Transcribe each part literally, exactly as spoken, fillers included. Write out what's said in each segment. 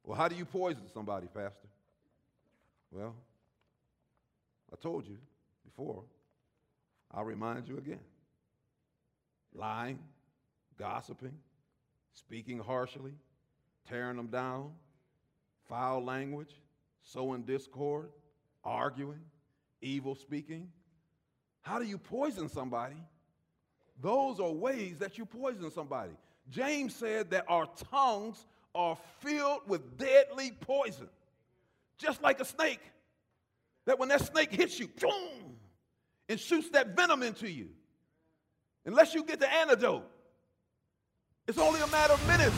Well, how do you poison somebody, Pastor? Well, I told you before. I'll remind you again. Lying, gossiping, speaking harshly, tearing them down, foul language, sowing discord, arguing, evil speaking. How do you poison somebody? Those are ways that you poison somebody. James said that our tongues are filled with deadly poison, just like a snake. That when that snake hits you, boom, and shoots that venom into you, unless you get the antidote, it's only a matter of minutes.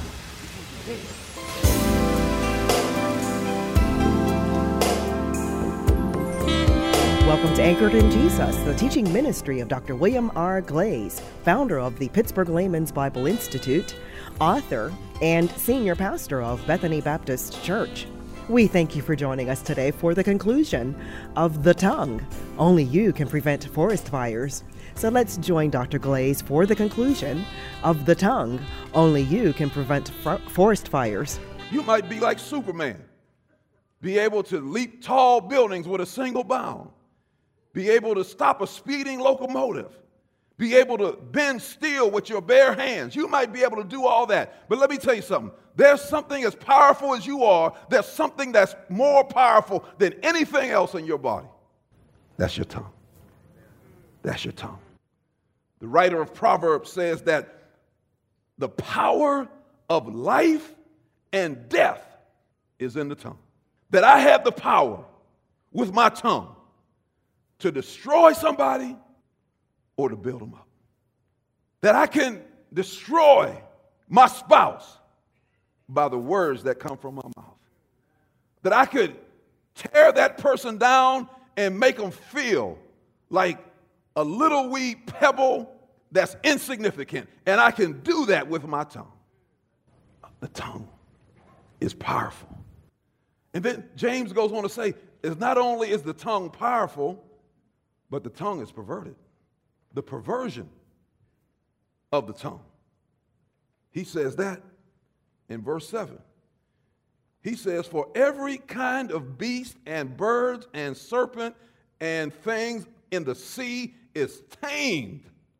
Welcome to Anchored in Jesus, the teaching ministry of Doctor William R. Glaze, founder of the Pittsburgh Layman's Bible Institute, author, and senior pastor of Bethany Baptist Church. We thank you for joining us today for the conclusion of The Tongue. Only you can prevent forest fires. So let's join Doctor Glaze for the conclusion of The Tongue. Only you can prevent f- forest fires. You might be like Superman, be able to leap tall buildings with a single bound, be able to stop a speeding locomotive, be able to bend steel with your bare hands. You might be able to do all that. But let me tell you something. There's something as powerful as you are. There's something that's more powerful than anything else in your body. That's your tongue. That's your tongue. The writer of Proverbs says that the power of life and death is in the tongue. That I have the power with my tongue to destroy somebody or to build them up. That I can destroy my spouse by the words that come from my mouth. That I could tear that person down and make them feel like a little wee pebble that's insignificant. And I can do that with my tongue. The tongue is powerful. And then James goes on to say, is not only is the tongue powerful, but the tongue is perverted. The perversion of the tongue. He says that in verse seven. He says, for every kind of beast and birds and serpent and things in the sea is tamed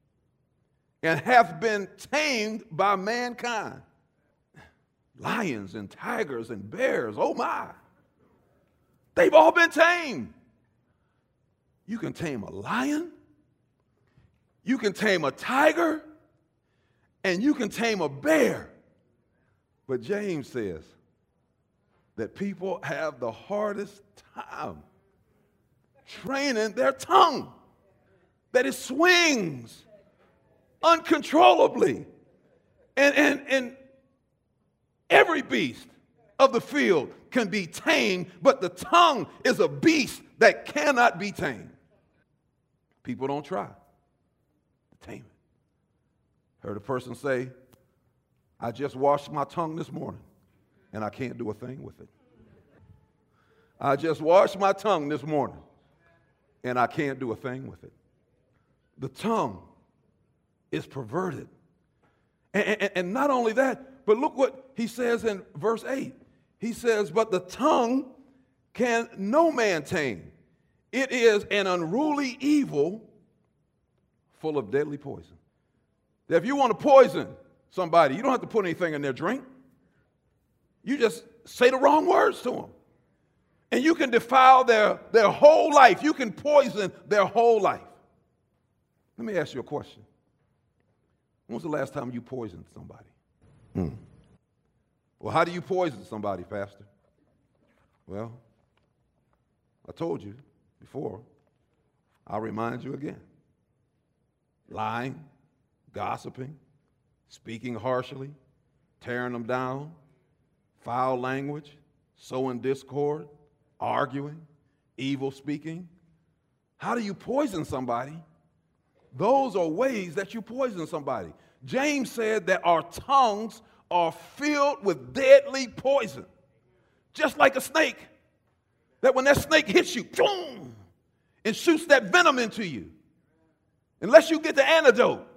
and hath been tamed by mankind. Lions and tigers and bears, oh my. They've all been tamed. You can tame a lion, you can tame a tiger, and you can tame a bear. But James says that people have the hardest time training their tongue, that it swings uncontrollably. And, and, and every beast of the field can be tamed, but the tongue is a beast that cannot be tamed. People don't try to tame it. Heard a person say, I just washed my tongue this morning, and I can't do a thing with it. I just washed my tongue this morning, and I can't do a thing with it. The tongue is perverted. And, and, and not only that, but look what he says in verse eight. He says, but the tongue can no man tame. It is an unruly evil full of deadly poison. If you want to poison somebody, you don't have to put anything in their drink. You just say the wrong words to them. And you can defile their, their whole life. You can poison their whole life. Let me ask you a question. When was the last time you poisoned somebody? Hmm. Well, how do you poison somebody, Pastor? Well, I told you before. I'll remind you again. Lying, gossiping, speaking harshly, tearing them down, foul language, sowing discord, arguing, evil speaking. How do you poison somebody? Those are ways that you poison somebody. James said that our tongues are filled with deadly poison, just like a snake. That when that snake hits you, boom, and shoots that venom into you, unless you get the antidote,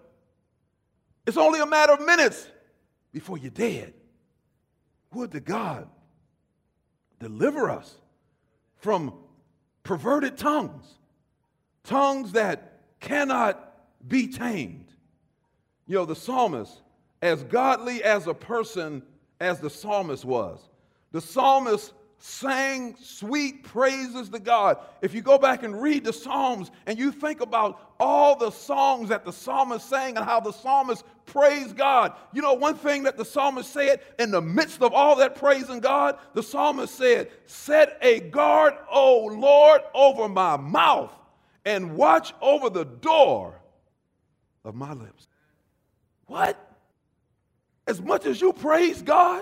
it's only a matter of minutes before you're dead. Would to God Deliver us from perverted tongues, tongues that cannot be tamed. You know, the psalmist, as godly as a person as the psalmist was, the psalmist sang sweet praises to God. If you go back and read the Psalms and you think about all the songs that the psalmist sang and how the psalmist praised God, you know, one thing that the psalmist said in the midst of all that praising God, the psalmist said, "Set a guard, O Lord, over my mouth and watch over the door of my lips." What? As much as you praise God,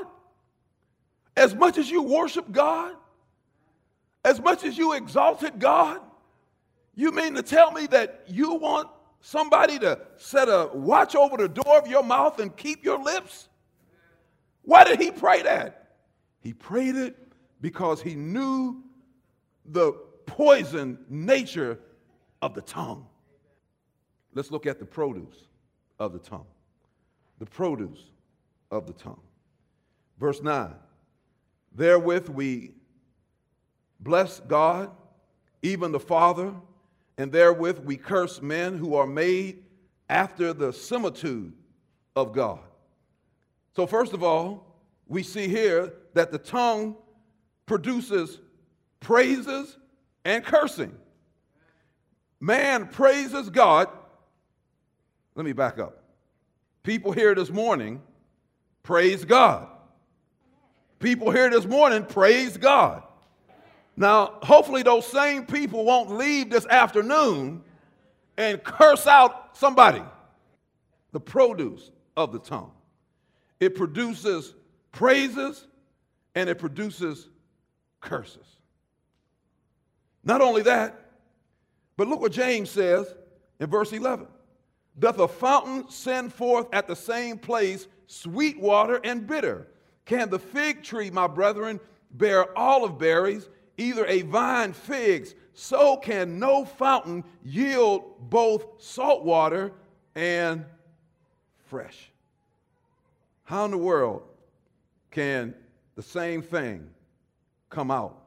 as much as you worship God, as much as you exalted God, you mean to tell me that you want somebody to set a watch over the door of your mouth and keep your lips? Why did he pray that? He prayed it because he knew the poison nature of the tongue. Let's look at the produce of the tongue. The produce of the tongue. Verse nine. Therewith we bless God, even the Father, and therewith we curse men who are made after the similitude of God. So first of all, we see here that the tongue produces praises and cursing. Man praises God. Let me back up. People here this morning praise God. People here this morning praise God. Now, hopefully those same people won't leave this afternoon and curse out somebody. The produce of the tongue. It produces praises and it produces curses. Not only that, but look what James says in verse eleven. Doth a fountain send forth at the same place sweet water and bitter? Can the fig tree, my brethren, bear olive berries, either a vine figs? So can no fountain yield both salt water and fresh. How in the world can the same thing come out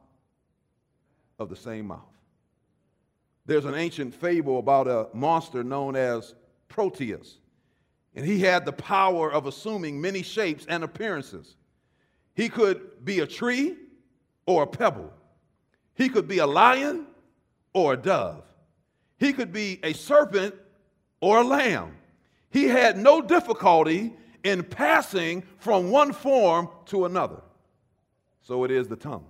of the same mouth? There's an ancient fable about a monster known as Proteus, and he had the power of assuming many shapes and appearances. He could be a tree or a pebble. He could be a lion or a dove. He could be a serpent or a lamb. He had no difficulty in passing from one form to another. So it is the tongue.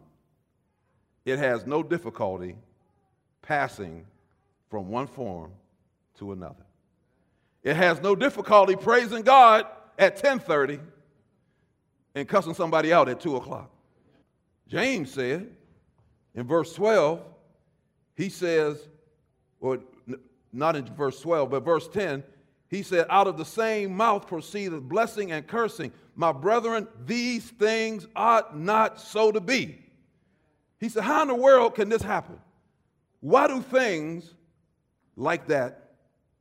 It has no difficulty passing from one form to another. It has no difficulty praising God at ten thirty and cussing somebody out at two o'clock. James said in verse twelve, he says, or not in verse twelve, but verse ten, he said, out of the same mouth proceedeth blessing and cursing. My brethren, these things ought not so to be. He said, how in the world can this happen? Why do things like that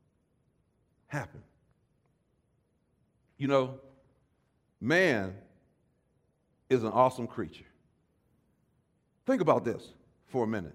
happen? You know, man is an awesome creature. Think about this for a minute.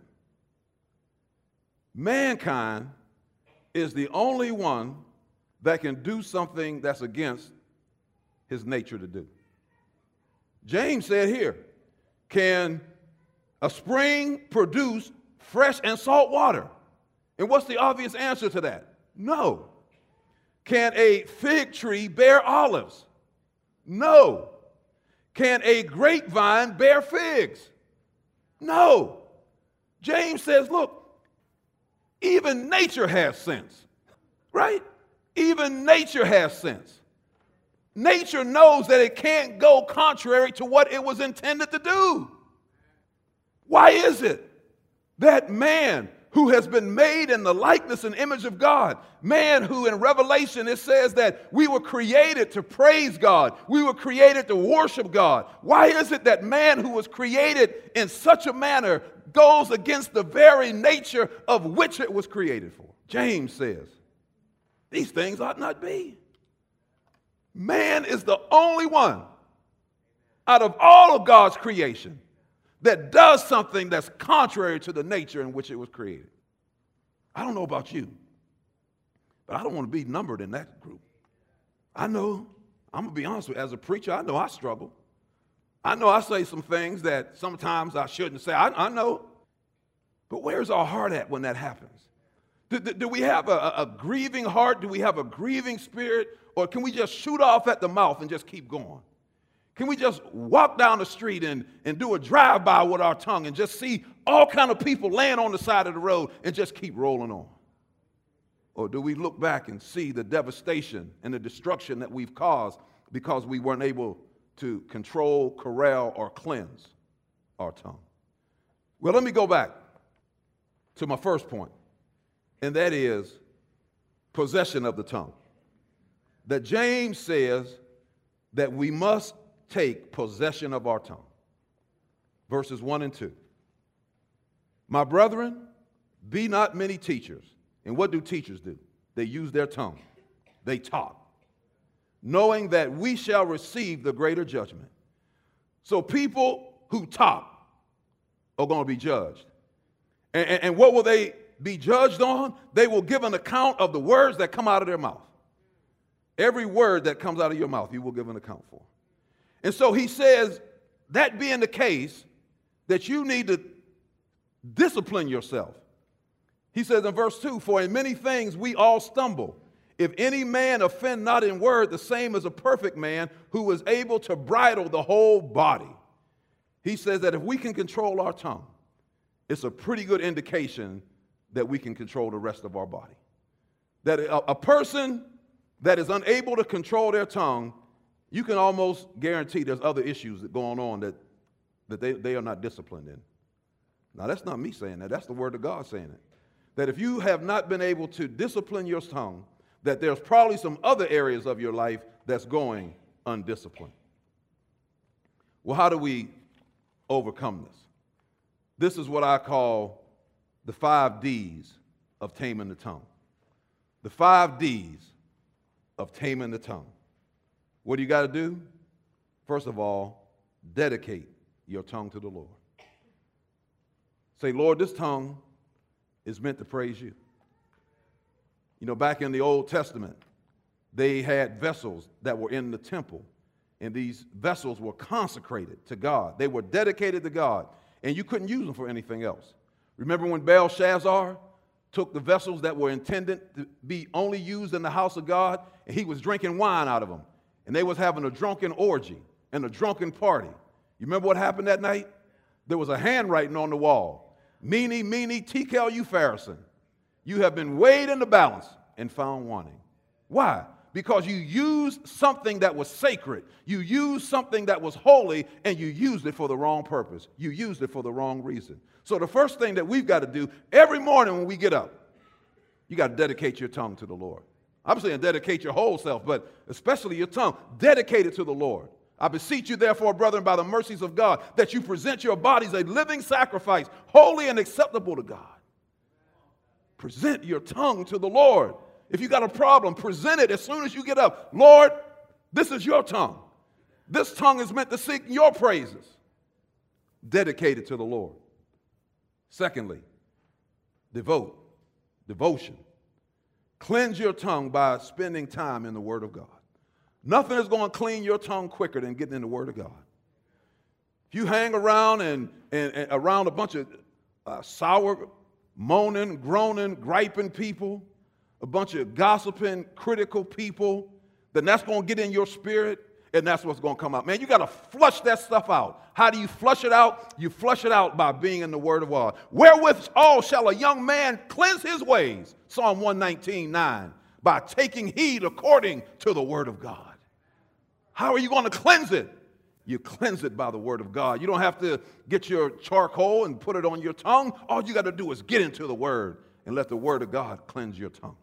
Mankind is the only one that can do something that's against his nature to do. James said here, can a spring produce fresh and salt water? And what's the obvious answer to that? No. Can a fig tree bear olives? No. Can a grapevine bear figs? No. James says, look, even nature has sense, right? Even nature has sense. Nature knows that it can't go contrary to what it was intended to do. Why is it that man who has been made in the likeness and image of God, man who in Revelation it says that we were created to praise God, we were created to worship God. Why is it that man who was created in such a manner goes against the very nature of which it was created for? James says, these things ought not be. Man is the only one out of all of God's creation that does something that's contrary to the nature in which it was created. I don't know about you, but I don't want to be numbered in that group. I know, I'm going to be honest with you, as a preacher, I know I struggle. I know I say some things that sometimes I shouldn't say. I, I know. But where's our heart at when that happens? Do, do, do we have a, a grieving heart? Do we have a grieving spirit? Or can we just shoot off at the mouth and just keep going? Can we just walk down the street and, and do a drive-by with our tongue and just see all kind of people laying on the side of the road and just keep rolling on? Or do we look back and see the devastation and the destruction that we've caused because we weren't able to control, corral, or cleanse our tongue? Well, let me go back to my first point, and that is possession of the tongue. That James says that we must take possession of our tongue. Verses one and two. My brethren, be not many teachers. And what do teachers do? They use their tongue. They talk, knowing that we shall receive the greater judgment. So people who talk are going to be judged. And, and, and what will they be judged on? They will give an account of the words that come out of their mouth. Every word that comes out of your mouth, you will give an account for. And so he says, that being the case, that you need to discipline yourself. He says in verse two, for in many things we all stumble. If any man offend not in word, the same as a perfect man who is able to bridle the whole body. He says that if we can control our tongue, it's a pretty good indication that we can control the rest of our body. That a, a person that is unable to control their tongue, you can almost guarantee there's other issues that going on that, that they, they are not disciplined in. Now, that's not me saying that. That's the word of God saying it. That if you have not been able to discipline your tongue, that there's probably some other areas of your life that's going undisciplined. Well, how do we overcome this? This is what I call the five D's of taming the tongue. The five D's of taming the tongue. What do you got to do? First of all, dedicate your tongue to the Lord. Say, Lord, this tongue is meant to praise you. You know, back in the Old Testament, they had vessels that were in the temple, and these vessels were consecrated to God. They were dedicated to God, and you couldn't use them for anything else. Remember when Belshazzar took the vessels that were intended to be only used in the house of God, and he was drinking wine out of them, and they was having a drunken orgy and a drunken party. You remember what happened that night? There was a handwriting on the wall. Meeny, meeny, tekel, you Pharisee. You have been weighed in the balance and found wanting. Why? Because you used something that was sacred. You used something that was holy, and you used it for the wrong purpose. You used it for the wrong reason. So the first thing that we've got to do every morning when we get up, you got to dedicate your tongue to the Lord. I'm saying dedicate your whole self, but especially your tongue. Dedicate it to the Lord. I beseech you, therefore, brethren, by the mercies of God, that you present your bodies a living sacrifice, holy and acceptable to God. Present your tongue to the Lord. If you got a problem, present it as soon as you get up. Lord, this is your tongue. This tongue is meant to seek your praises. Dedicate it to the Lord. Secondly, devote, devotion. Cleanse your tongue by spending time in the Word of God. Nothing is going to clean your tongue quicker than getting in the Word of God. If you hang around and, and, and around a bunch of uh, sour, moaning, groaning, griping people, a bunch of gossiping, critical people, then that's going to get in your spirit, and that's what's going to come out. Man, you got to flush that stuff out. How do you flush it out? You flush it out by being in the Word of God. Wherewith all shall a young man cleanse his ways, Psalm one nineteen, nine, by taking heed according to the Word of God. How are you going to cleanse it? You cleanse it by the Word of God. You don't have to get your charcoal and put it on your tongue. All you got to do is get into the Word and let the Word of God cleanse your tongue.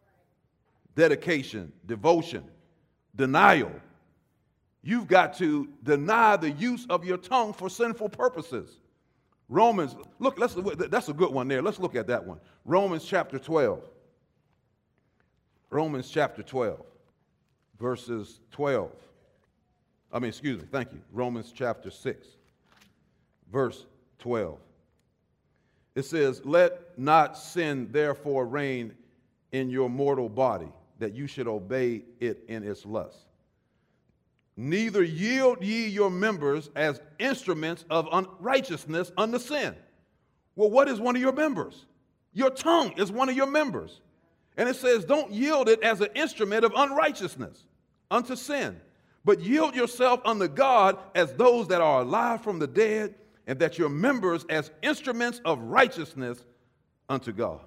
Dedication, devotion, denial. You've got to deny the use of your tongue for sinful purposes. Romans, look, let's, that's a good one there. Let's look at that one. Romans chapter twelve. Romans chapter twelve, verses twelve. I mean, excuse me, thank you. Romans chapter six, verse twelve. It says, let not sin therefore reign in your mortal body, that you should obey it in its lust. Neither yield ye your members as instruments of unrighteousness unto sin. Well, what is one of your members? Your tongue is one of your members. And it says, don't yield it as an instrument of unrighteousness unto sin, but yield yourself unto God as those that are alive from the dead, and that your members as instruments of righteousness unto God.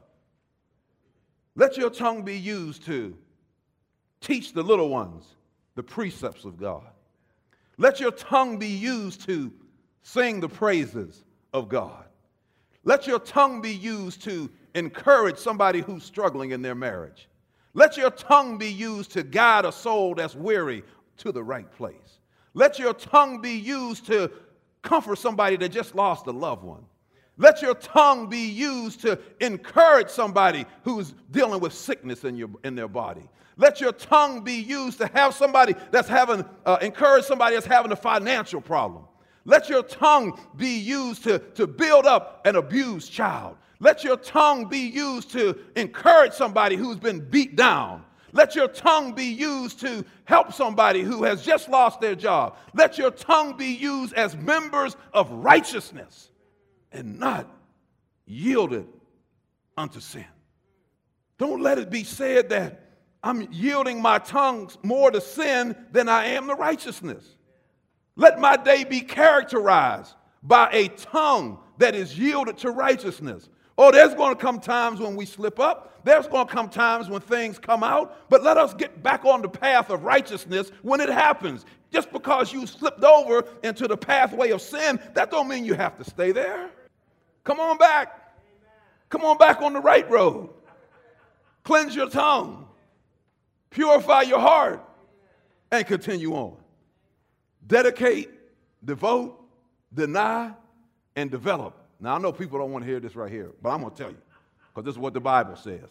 Let your tongue be used to teach the little ones the precepts of God. Let your tongue be used to sing the praises of God. Let your tongue be used to encourage somebody who's struggling in their marriage. Let your tongue be used to guide a soul that's weary to the right place. Let your tongue be used to comfort somebody that just lost a loved one. Let your tongue be used to encourage somebody who's dealing with sickness in, your, in their body. Let your tongue be used to have somebody that's having, uh, encourage somebody that's having a financial problem. Let your tongue be used to, to build up an abused child. Let your tongue be used to encourage somebody who's been beat down. Let your tongue be used to help somebody who has just lost their job. Let your tongue be used as members of righteousness and not yielded unto sin. Don't let it be said that I'm yielding my tongue more to sin than I am to righteousness. Let my day be characterized by a tongue that is yielded to righteousness. Oh, there's going to come times when we slip up. There's going to come times when things come out. But let us get back on the path of righteousness when it happens. Just because you slipped over into the pathway of sin, that don't mean you have to stay there. Come on back. Come on back on the right road. Cleanse your tongue. Purify your heart. And continue on. Dedicate, devote, deny, and develop. Now, I know people don't want to hear this right here, but I'm going to tell you, because this is what the Bible says.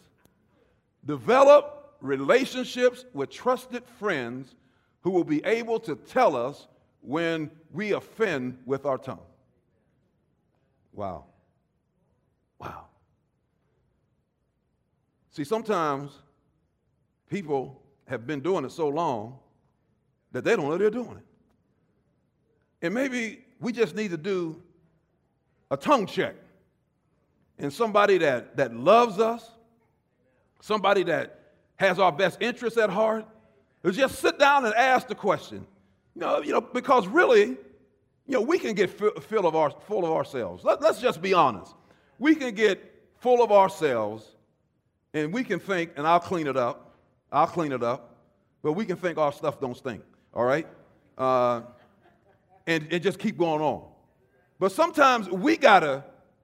Develop relationships with trusted friends who will be able to tell us when we offend with our tongue. Wow. Wow. See, sometimes people have been doing it so long that they don't know they're doing it. And maybe we just need to do a tongue check. And somebody that, that loves us, somebody that has our best interests at heart, is just sit down and ask the question. You know, you know, because really, you know, we can get full of, our, full of ourselves. Let, let's just be honest. We can get full of ourselves, and we can think, and I'll clean it up, I'll clean it up, but we can think our stuff don't stink, all right? Uh, and, and just keep going on. But sometimes we got to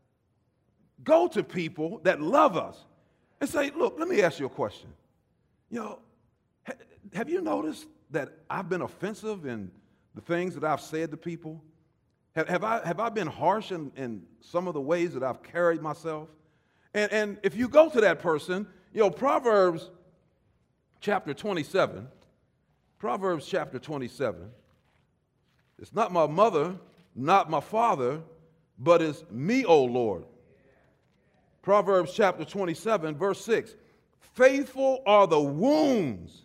go to people that love us and say, look, let me ask you a question. You know, ha- have you noticed that I've been offensive in the things that I've said to people? Have, have, I, have I been harsh in, in some of the ways that I've carried myself? And, and if you go to that person, you know, Proverbs chapter twenty-seven, Proverbs chapter twenty-seven, it's not my mother, not my father, but it's me, O Lord. Proverbs chapter twenty-seven, verse six. Faithful are the wounds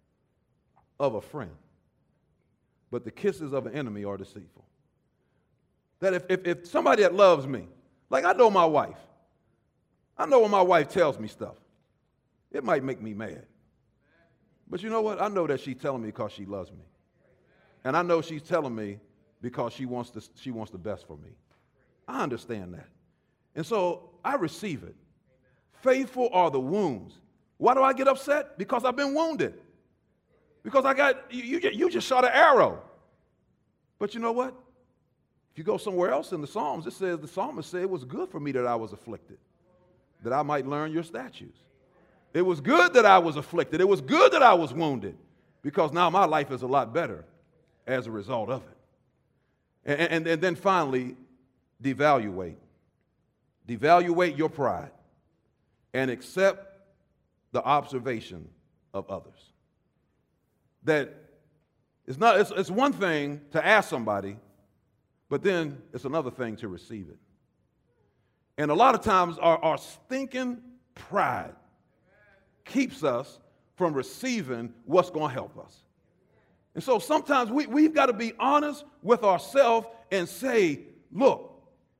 of a friend, but the kisses of an enemy are deceitful. That if, if, if somebody that loves me, like I know my wife, I know when my wife tells me stuff, it might make me mad. But you know what? I know that she's telling me because she loves me. And I know she's telling me because she wants to, she wants the best for me. I understand that. And so I receive it. Faithful are the wounds. Why do I get upset? Because I've been wounded. Because I got, you, you, you just shot an arrow. But you know what? If you go somewhere else in the Psalms, it says the psalmist said it was good for me that I was afflicted, that I might learn your statutes. It was good that I was afflicted. It was good that I was wounded, because now my life is a lot better as a result of it. And, and, and then finally, devaluate. Devaluate your pride and accept the observation of others. That it's not, it's, it's one thing to ask somebody, But then it's another thing to receive it. And a lot of times our, our stinking pride keeps us from receiving what's going to help us. And so sometimes we, we've got to be honest with ourselves and say, look,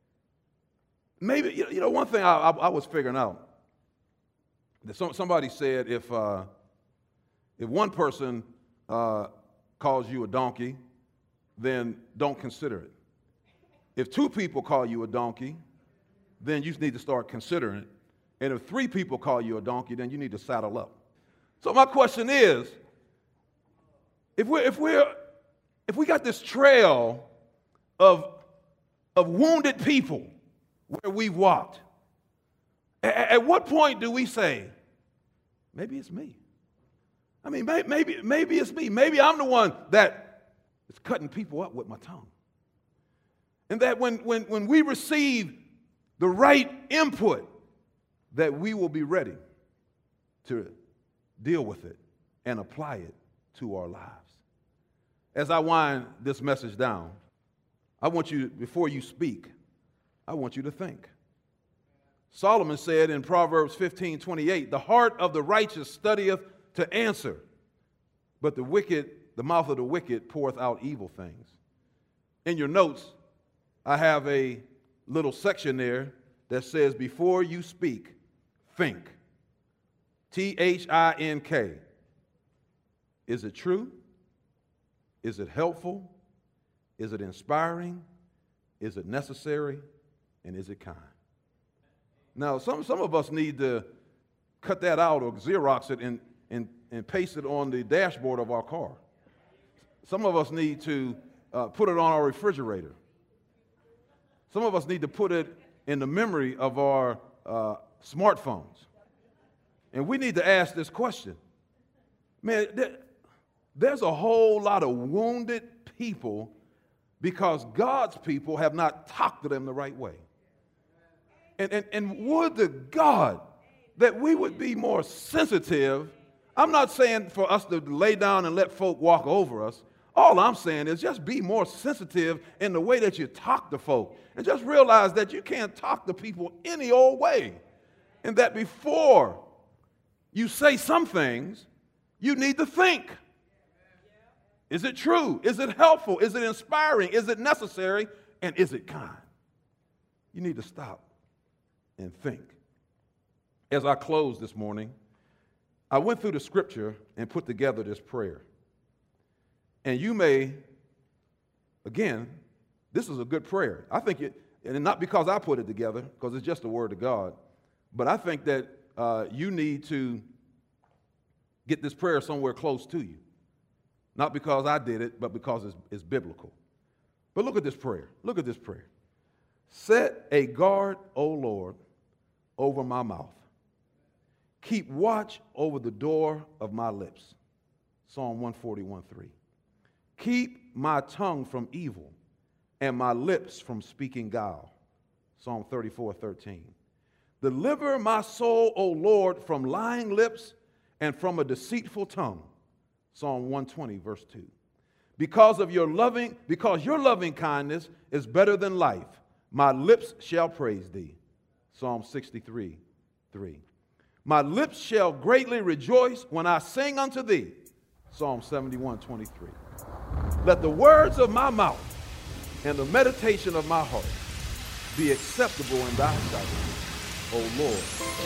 maybe, you know, one thing I, I, I was figuring out, that some, somebody said if, uh, if one person uh, calls you a donkey, then don't consider it. If two people call you a donkey, then you need to start considering it. And if three people call you a donkey, then you need to saddle up. So my question is, if we're, if we're, if we got this trail of, of wounded people where we've walked, at, at what point do we say, maybe it's me? I mean, may, maybe, maybe it's me. Maybe I'm the one that is cutting people up with my tongue. And that when, when, when we receive the right input, that we will be ready to deal with it and apply it to our lives. As I wind this message down, I want you, before you speak, I want you to think. Solomon said in Proverbs fifteen twenty-eight, the heart of the righteous studieth to answer, but the wicked, the mouth of the wicked poureth out evil things. In your notes, I have a little section there that says, before you speak, think. T H I N K. Is it true? Is it helpful? Is it inspiring? Is it necessary? And is it kind? Now, some, some of us need to cut that out or Xerox it and, and, and paste it on the dashboard of our car. Some of us need to uh, put it on our refrigerator. Some of us need to put it in the memory of our uh, smartphones. And we need to ask this question. Man, there, there's a whole lot of wounded people because God's people have not talked to them the right way. And, and, and would to God that we would be more sensitive. I'm not saying for us to lay down and let folk walk over us. All I'm saying is just be more sensitive in the way that you talk to folk. And just realize that you can't talk to people any old way. And that before you say some things, you need to think. Is it true? Is it helpful? Is it inspiring? Is it necessary? And is it kind? You need to stop and think. As I close this morning, I went through the scripture and put together this prayer. And you may, again, this is a good prayer. I think it, and not because I put it together, because it's just the word of God, but I think that uh, you need to get this prayer somewhere close to you. Not because I did it, but because it's, it's biblical. But look at this prayer. Look at this prayer. Set a guard, O Lord, over my mouth. Keep watch over the door of my lips. Psalm one forty-one three. Keep my tongue from evil and my lips from speaking guile. Psalm thirty-four thirteen. Deliver my soul, O Lord, from lying lips and from a deceitful tongue. Psalm one twenty, verse two. Because of your loving, because your loving kindness is better than life, my lips shall praise thee. Psalm sixty-three, three. My lips shall greatly rejoice when I sing unto thee. Psalm seventy-one, twenty-three. Let the words of my mouth and the meditation of my heart be acceptable in thy sight, O Lord.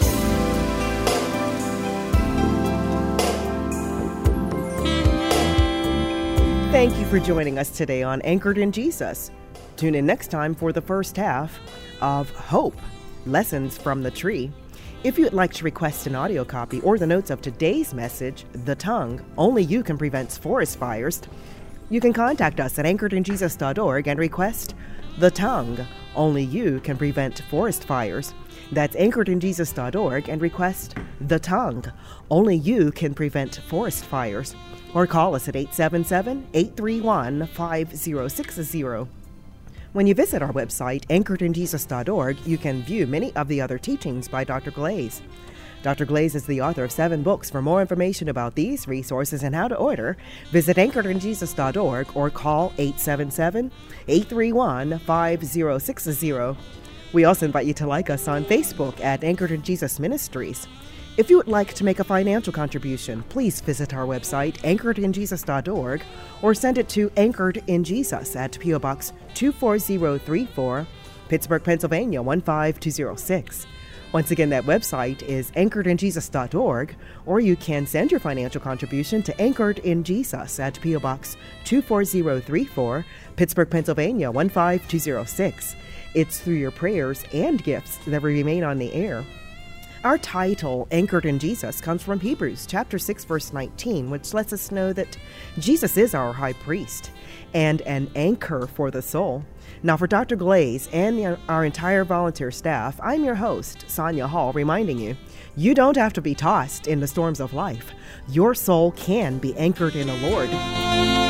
Thank you for joining us today on Anchored in Jesus. Tune in next time for the first half of Hope, Lessons from the Tree. If you'd like to request an audio copy or the notes of today's message, The Tongue, Only You Can Prevent Forest Fires, you can contact us at anchored in jesus dot org and request The Tongue, Only You Can Prevent Forest Fires. That's anchored in jesus dot org and request The Tongue, Only You Can Prevent Forest Fires. Or call us at eight seven seven, eight three one, five zero six zero. When you visit our website, anchored in jesus dot org, you can view many of the other teachings by Doctor Glaze. Doctor Glaze is the author of seven books. For more information about these resources and how to order, visit anchored in jesus dot org or call eight seven seven, eight three one, five zero six zero. We also invite you to like us on Facebook at Anchored in Jesus Ministries. If you would like to make a financial contribution, please visit our website, anchored in jesus dot org, or send it to Anchored in Jesus at P O Box two four zero three four, Pittsburgh, Pennsylvania one five two zero six. Once again, that website is anchored in jesus dot org, or you can send your financial contribution to Anchored in Jesus at P O Box two four zero three four, Pittsburgh, Pennsylvania one five two zero six. It's through your prayers and gifts that we remain on the air. Our title, Anchored in Jesus, comes from Hebrews chapter six, verse nineteen, which lets us know that Jesus is our high priest and an anchor for the soul. Now, for Doctor Glaze and our entire volunteer staff, I'm your host, Sonia Hall, reminding you, you don't have to be tossed in the storms of life. Your soul can be anchored in the Lord.